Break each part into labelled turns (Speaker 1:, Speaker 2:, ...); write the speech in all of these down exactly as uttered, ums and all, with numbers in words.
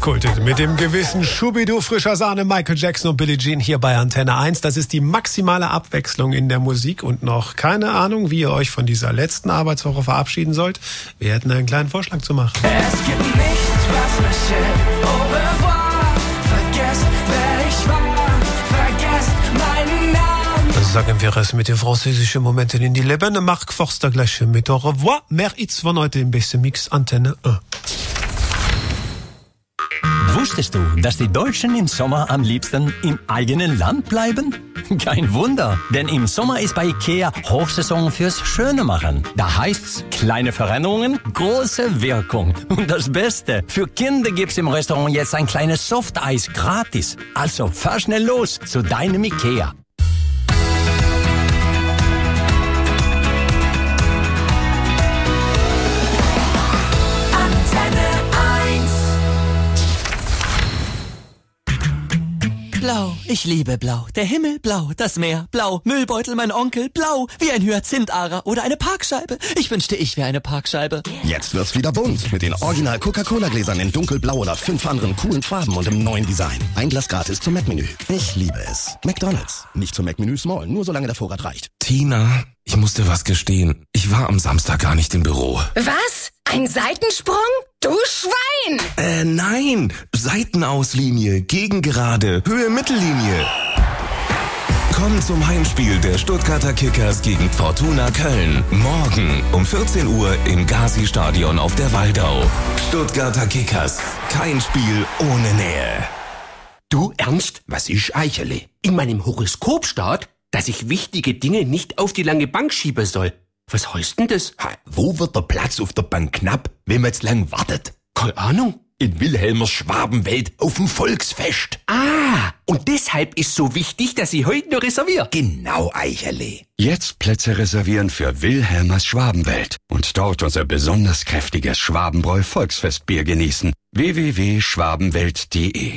Speaker 1: Kultet mit dem gewissen Schubidu frischer Sahne, Michael Jackson und Billie Jean hier bei Antenne eins. Das ist die maximale Abwechslung in der Musik und noch keine Ahnung, wie ihr euch von dieser letzten Arbeitswoche verabschieden sollt. Wir hätten einen kleinen Vorschlag zu machen.
Speaker 2: Es gibt nichts, was mich hält. Au revoir. Vergesst, wer ich war. Vergesst meinen Namen.
Speaker 1: Sagen wir es mit den französischen Momenten in die Leben. Marc Forster gleich mit Au revoir. Mehr Hits von heute im besten Mix Antenne eins.
Speaker 3: Wusstest du, dass die Deutschen im Sommer am liebsten im eigenen Land bleiben? Kein Wunder, denn im Sommer ist bei Ikea Hochsaison fürs Schöne machen. Da heißt's, kleine Veränderungen, große Wirkung. Und das Beste, für Kinder gibt's im Restaurant jetzt ein kleines Softeis gratis. Also fahr schnell los zu deinem Ikea.
Speaker 4: Blau, ich liebe Blau. Der Himmel blau, das Meer blau, Müllbeutel mein Onkel blau, wie ein Hyazintharer oder eine Parkscheibe. Ich wünschte, ich wäre eine Parkscheibe.
Speaker 5: Jetzt wird's wieder bunt mit den Original Coca-Cola-Gläsern in dunkelblau oder fünf anderen coolen Farben und im neuen Design. Ein Glas gratis zum Mac-Menü. Ich liebe es. McDonald's. Nicht zum Mac-Menü Small, nur solange der Vorrat reicht.
Speaker 6: Tina, ich muss dir was gestehen. Ich war am Samstag gar nicht im Büro.
Speaker 7: Was? Ein Seitensprung? Du Schwein!
Speaker 6: Äh, nein. Seitenauslinie, Gegengerade, Höhe Mittellinie. Komm zum Heimspiel der Stuttgarter Kickers gegen Fortuna Köln. Morgen um vierzehn Uhr im Gazi-Stadion auf der Waldau. Stuttgarter Kickers. Kein Spiel ohne Nähe.
Speaker 8: Du Ernst, was ist Eichele? In meinem Horoskop steht, dass ich wichtige Dinge nicht auf die lange Bank schieben soll. Was heißt denn das?
Speaker 9: Ha, wo wird der Platz auf der Bank knapp, wenn man jetzt lang wartet?
Speaker 8: Keine Ahnung.
Speaker 9: In Wilhelmers Schwabenwelt auf dem Volksfest.
Speaker 8: Ah, und deshalb ist so wichtig, dass ich heute noch reserviere.
Speaker 9: Genau, Eichele.
Speaker 10: Jetzt Plätze reservieren für Wilhelmers Schwabenwelt und dort unser besonders kräftiges Schwabenbräu Volksfestbier genießen. w w w punkt schwabenwelt punkt de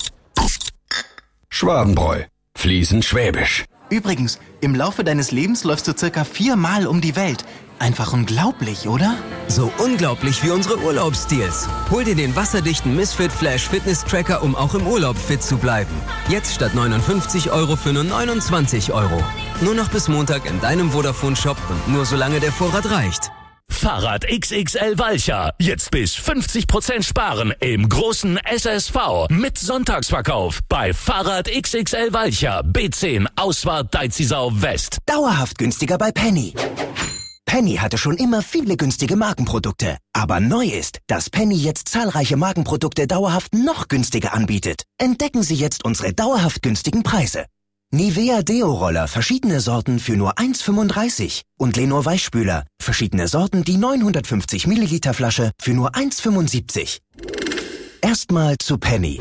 Speaker 10: Schwabenbräu. Fließend Schwäbisch.
Speaker 11: Übrigens, im Laufe deines Lebens läufst du circa viermal um die Welt. Einfach unglaublich, oder?
Speaker 12: So unglaublich wie unsere Urlaubsdeals. Hol dir den wasserdichten Misfit Flash Fitness Tracker, um auch im Urlaub fit zu bleiben. Jetzt statt neunundfünfzig Euro für nur neunundzwanzig Euro. Nur noch bis Montag in deinem Vodafone-Shop und nur solange der Vorrat reicht.
Speaker 13: Fahrrad X X L Walcher. Jetzt bis fünfzig Prozent sparen im großen S S V mit Sonntagsverkauf bei Fahrrad X X L Walcher B zehn Ausfahrt Deizisau West.
Speaker 14: Dauerhaft günstiger bei Penny. Penny hatte schon immer viele günstige Markenprodukte. Aber neu ist, dass Penny jetzt zahlreiche Markenprodukte dauerhaft noch günstiger anbietet. Entdecken Sie jetzt unsere dauerhaft günstigen Preise. Nivea Deo-Roller, verschiedene Sorten für nur eins fünfunddreißig. Und Lenor Weichspüler, verschiedene Sorten, die neunhundertfünfzig Milliliter Flasche für nur eins fünfundsiebzig. Erstmal zu Penny.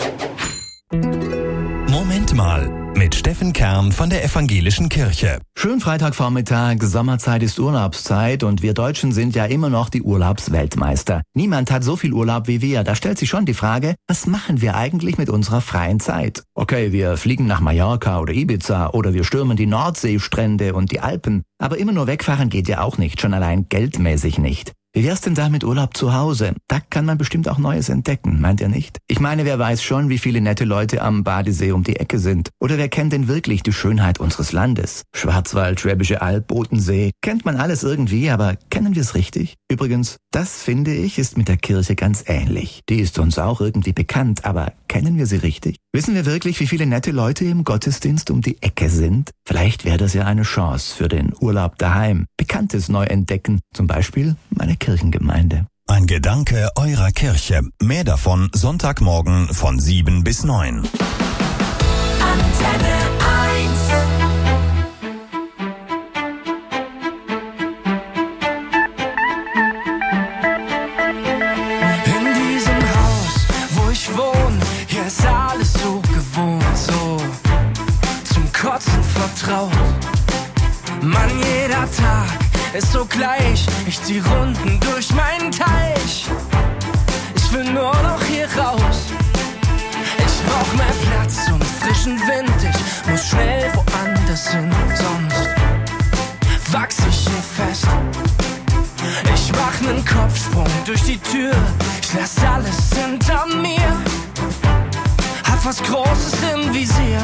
Speaker 15: Moment mal, mit Steffen Kern von der Evangelischen Kirche.
Speaker 16: Schön Freitagvormittag, Sommerzeit ist Urlaubszeit und wir Deutschen sind ja immer noch die Urlaubsweltmeister. Niemand hat so viel Urlaub wie wir. Da stellt sich schon die Frage, was machen wir eigentlich mit unserer freien Zeit? Okay, wir fliegen nach Mallorca oder Ibiza oder wir stürmen die Nordseestrände und die Alpen. Aber immer nur wegfahren geht ja auch nicht, schon allein geldmäßig nicht. Wie wär's denn da mit Urlaub zu Hause? Da kann man bestimmt auch Neues entdecken, meint ihr nicht? Ich meine, wer weiß schon, wie viele nette Leute am Badesee um die Ecke sind? Oder wer kennt denn wirklich die Schönheit unseres Landes? Schwarzwald, Schwäbische Alb, Bodensee. Kennt man alles irgendwie, aber kennen wir es richtig? Übrigens, das finde ich, ist mit der Kirche ganz ähnlich. Die ist uns auch irgendwie bekannt, aber kennen wir sie richtig? Wissen wir wirklich, wie viele nette Leute im Gottesdienst um die Ecke sind? Vielleicht wäre das ja eine Chance für den Urlaub daheim. Bekanntes neu entdecken, zum Beispiel meine Kirchengemeinde.
Speaker 15: Ein Gedanke eurer Kirche. Mehr davon Sonntagmorgen von sieben bis neun.
Speaker 2: Antenne eins. In diesem Haus, wo ich wohne, hier ist alles so gewohnt, so zum Kotzen vertraut. Mann, jeder Tag ist so gleich, ich zieh Runden durch meinen Teich. Ich will nur noch hier raus. Ich brauch mehr Platz und frischen Wind. Ich muss schnell woanders hin, sonst wachs ich hier fest. Ich mach nen Kopfsprung durch die Tür. Ich lass alles hinter mir. Großes im Visier.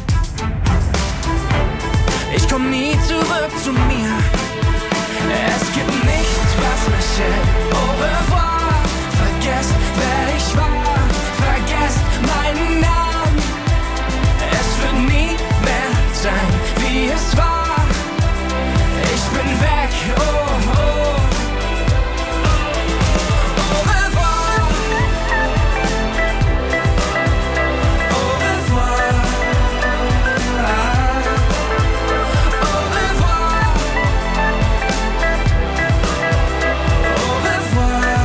Speaker 2: Ich komm nie zurück zu mir. Es gibt nichts, was mich hält. Au revoir. Vergesst, wer ich war. Vergesst meinen Namen. Es wird nie mehr sein, wie es war. Ich bin weg, oh, oh. Au revoir. Au revoir. Au revoir. Au revoir.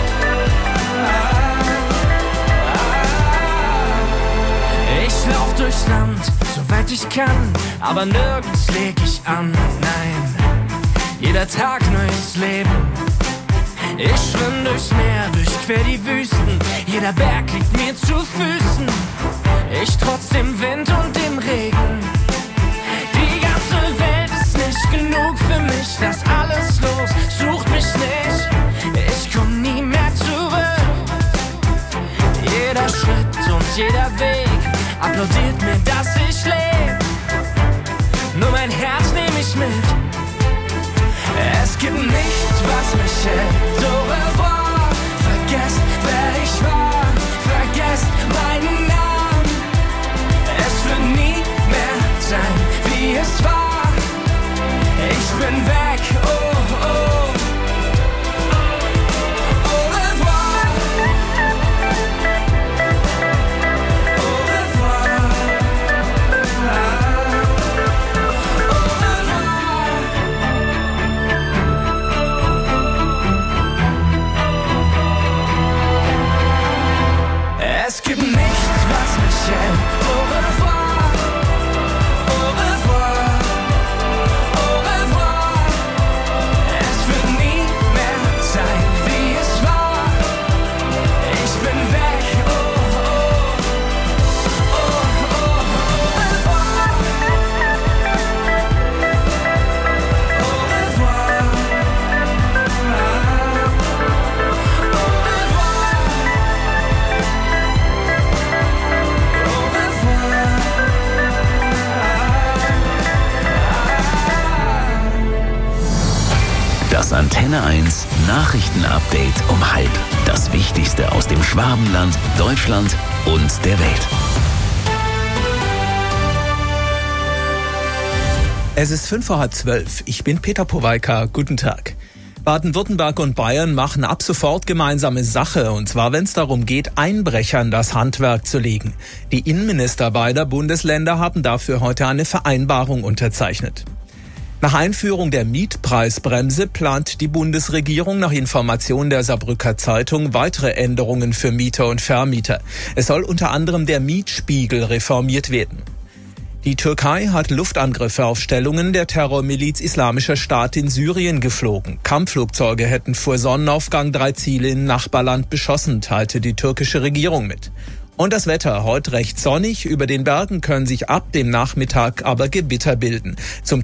Speaker 2: Ich lauf durchs Land, soweit ich kann, aber nirgends leg ich an, nein. Jeder Tag neues Leben. Ich schwimm durchs Meer, durchquer die Wüsten. Jeder Berg liegt mir zu Füßen. Ich trotz dem Wind und dem Regen. Die ganze Welt ist nicht genug für mich. Lass alles los, sucht mich nicht. Ich komm nie mehr zurück. Jeder Schritt und jeder Weg applaudiert mir, dass ich lebe. Nur mein Herz nehm ich mit. Es gibt nichts, was mich hält. Au revoir. Vergesst, wer ich war. Vergesst meinen Namen. Es wird nie mehr sein, wie es war. Ich bin weg, oh, oh. Au revoir. Au revoir. Es gibt nichts, was mich hält. Au revoir. Au revoir. Au revoir. Es wird nie mehr sein, wie es war. Ich bin weg. Oh, oh. Oh, oh. Au revoir. Au revoir.
Speaker 13: Das Antenne eins Nachrichtenupdate um halb. Das Wichtigste aus dem Schwabenland, Deutschland und der Welt.
Speaker 17: Es ist fünf vor halb zwölf. Ich bin Peter Powalka. Guten Tag. Baden-Württemberg und Bayern machen ab sofort gemeinsame Sache, und zwar wenn es darum geht, Einbrechern das Handwerk zu legen. Die Innenminister beider Bundesländer haben dafür heute eine Vereinbarung unterzeichnet. Nach Einführung der Mietpreisbremse plant die Bundesregierung nach Information der Saarbrücker Zeitung weitere Änderungen für Mieter und Vermieter. Es soll unter anderem der Mietspiegel reformiert werden. Die Türkei hat Luftangriffe auf Stellungen der Terrormiliz Islamischer Staat in Syrien geflogen. Kampfflugzeuge hätten vor Sonnenaufgang drei Ziele im Nachbarland beschossen, teilte die türkische Regierung mit. Und das Wetter, heute recht sonnig, über den Bergen können sich ab dem Nachmittag aber Gewitter bilden. Zum